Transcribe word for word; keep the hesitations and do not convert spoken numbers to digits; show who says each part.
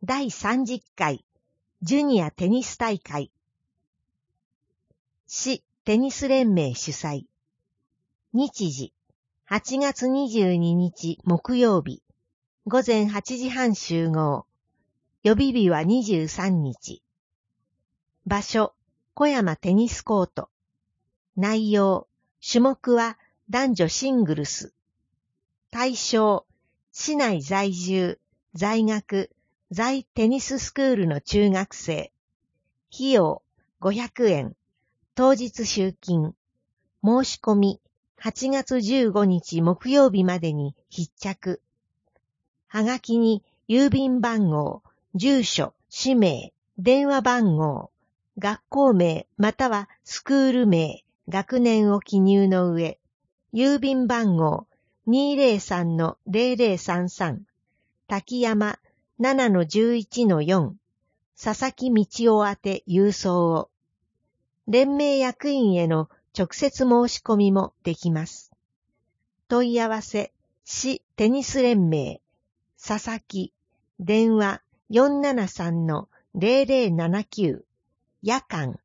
Speaker 1: だいさんじゅっかいジュニアテニス大会。市テニス連盟主催。日時、はちがつにじゅうににち木曜日、ごぜんはちじはん集合。予備日はにじゅうさんにち。場所、小山テニスコート。内容、種目は男女シングルス。対象、市内在住、在学、在テニススクールの中学生。費用、ごひゃくえん。当日集金。申し込み、はちがつじゅうごにち木曜日までに必着。はがきに郵便番号、住所、氏名、電話番号、学校名またはスクール名、学年を記入の上、郵便番号 にーぜろさんのぜろぜろさんさん、滝山 ななのじゅういちのよん、佐々木道夫宛て郵送を。連盟役員への直接申し込みもできます。問い合わせ、市テニス連盟、佐々木、電話 よんななさんのぜろぜろななきゅう、夜間